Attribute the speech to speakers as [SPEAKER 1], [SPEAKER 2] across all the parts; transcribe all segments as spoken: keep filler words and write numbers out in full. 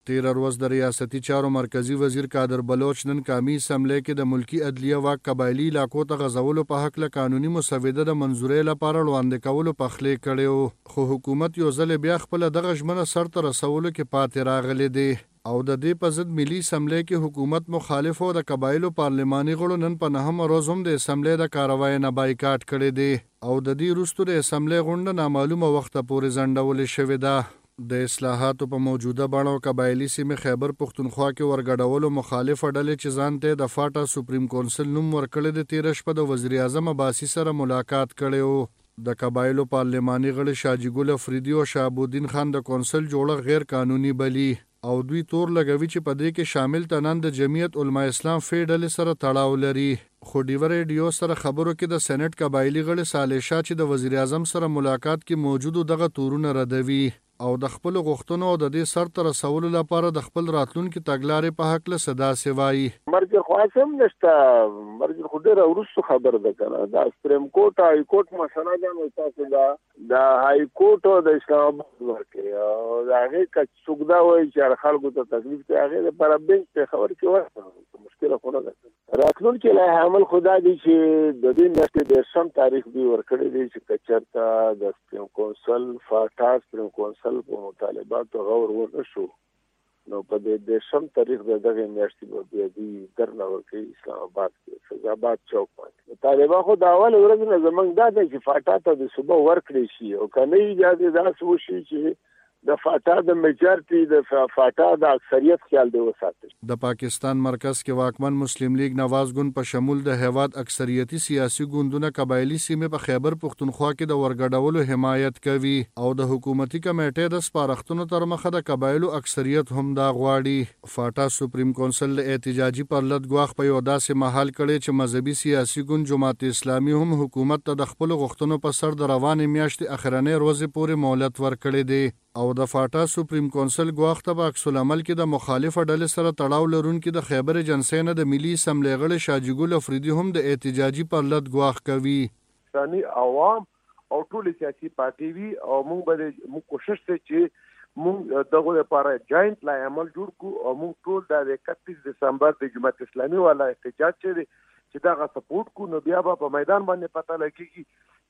[SPEAKER 1] تیر ورځ د ریاستي چارو مرکزی وزیر قادر بلوچ نن قومي اسمبلی کې د ملکی عدلیه واک قبایلی علاقو ته غځولو په حق له قانوني مسوده د منظورۍ لپاره وړاندې کولو پخلی کړی، خو حکومت یو ځل بیا خپل دغه ژمنه سرته رسولو کې پاتې راغلی دی او د دې په ضد ملي اسمبلی کې حکومت مخالف او د قبایلو پارلماني غړو نن په نهم ورځ هم د اسمبلی د کاروای نه بایکاټ کړی دی او د دې وروسته د اسمبلی غونډه نامعلومه وخته پورې ځنډولې شوې ده. د اصلاحاتو په موجوده بڼه قبایلی سیمې خیبر پښتونخوا کې ورګډولو مخالفه ډلې چې ځان ته د فاټا سپریم کونسل نوم ورکړی د تیر شپه د وزیر اعظم عباسي سره ملاقات کړی و. د قبایلو پارلماني غړي شاجي ګل افریدي او شهابالدین خان د کونسل جوړه غیر قانوني بلی او دوی تور لګوي چې په دې کې شامل تنان د جمعیت علما اسلام فی ډلې سره تړاو لري. خو ډیو ریډیو سره خبرو کې د سېنات قبایلی غړي صالح شاه چې د وزیر اعظم سره ملاقات کې موجود دغه تورونه ردوي او د خپل غوښتنو او د دې سرته رسولو لپاره د خپل راتلونکي تګلارې په حق له صدا سوای.
[SPEAKER 2] مرګ خاصم نشته، مرګ خو ډېر ورسره خبر ده کنه. دا سپریم کورټ هاي کورټ مسله ده نو تاسو دا د هاي کورټ او د اسلام ورکه او دا هغه ک څوګدا وای چې خلکو ته تکلیف ته هغه لپاره بنچ ته خبر کې ورته مشکل خو نه ده. راتلونکي له عمل خدا دي چې د دې نشته د سم تاریخ دی ورکړی دی چې کچرتا د سپریم کونسل فاټا سپریم کونسل په مطالباتو غور ورنشو نو په دې د سم تاریخ د دغه میاشتې په بیا دی درنه ورکړي اسلام آباد کې فیضاباد چوک باندې طالبان خو د اول ورځ نه زمنګ دا دی چې فاټا ته د صبح ورکړي شي او کنه یې دا څه وشي چې د فاټا د میجارټي د فاټا د اکثریت خیال دی وساتي.
[SPEAKER 1] د پاکستان مرکز کې واکمن مسلم لیگ نواز ګوند په شمول د هیواد اکثریتي سیاسي ګوندونه قبایلی سیمې په خیبر پښتونخوا کې د ورګډولو حمایت کوي او د حکومتي کمیټې د سپارښتنو تر مخه د قبایلو اکثریت هم دا غواړي. فاټا سپریم کونسل احتجاجي پرلط ګواښ په یو داسې محل کړي چې مذهبي سیاسي ګوند جماعت اسلامي هم حکومت ته د خپل غوښتنو په سر د روانې میاشتې اخرنۍ ورځې پورې مهلت ورکړی دی او د فاټا سپریم کونسل ګواښ ته په عکس العمل کې د مخالفه ډلې سره تړاو لرونکي د خیبر ایجنسۍ نه د ملي اسمبلی غړي شاجي ګل افریدي هم د احتجاجي پرلط ګواښ کوي.
[SPEAKER 3] ثاني عوام او ټول سیاسي پارټي وي او موږ به موږ کوشش کوو چې موږ دغه لپاره جاینټ لا عمل جوړ کو او موږ ټول د اکتیس دسمبر د جماعت اسلامي والا احتجاج چې دا غا سپورټ کو نو بیا په میدان باندې پته لګي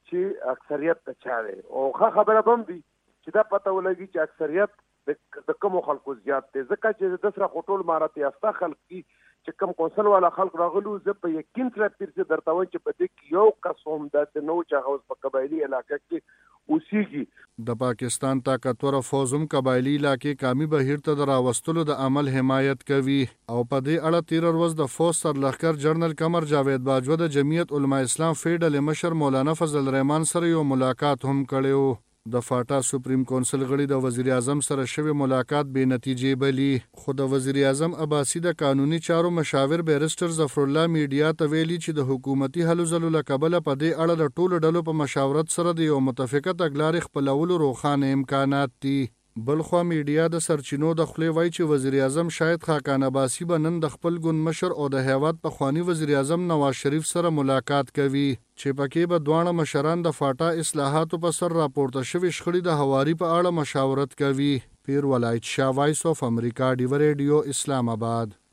[SPEAKER 3] چې اکثریت ته چاره او خبره بم دي چې دا پته ولګي چې اکثریت د کوم خلکو زیات دي ځکه چې د سره خټول مارات یافته خلک چې کوم کونسل والا خلک راغلو زه په یقین سره پیرته درته وایم چې په دې کې یو قسم د نو چې هغه په قبایلی علاقه کې اوسېږي.
[SPEAKER 1] د پاکستان طاقتور فوج هم قبایلی علاقې قومي بهیر ته راوستلو د عمل حمایت کوي او په دې اړه تیر ورځ د فوج سرلښکر جنرال قمر جاوید باجوه د جمعیت علما اسلام فیډل مشر مولانا فضل الرحمن سره یو ملاقات هم کړی. د فاټا سپریم کونسل غړي د وزیر اعظم سره شوی ملاقات بې نتیجې بلی، خو د وزیر اعظم عباسي د قانوني چارو مشاور بیرسټر ظفر الله میډیا ته ویلي چې د حکومتي هلو ځلو له کبله په دې اړه د ټولو ډلو په مشاورت سره د یو متفقه تګلارې خپلولو روښانه امکانات دي. بلخوا میډیا د سرچینو د خولې وایي چې وزیر اعظم شاید خاقان عباسي به نن د خپل ګوند مشر او د هیواد پخوانی وزیر اعظم نواز شریف سره ملاقات کوي چې پکې به دواړه مشران د فاټا اصلاحاتو په سر راپورته شوي شخړې د هواري په اړه مشاورت کوي. پیر ولایت شاه، وایس اف امریکا، ډیو ریډیو، اسلام آباد.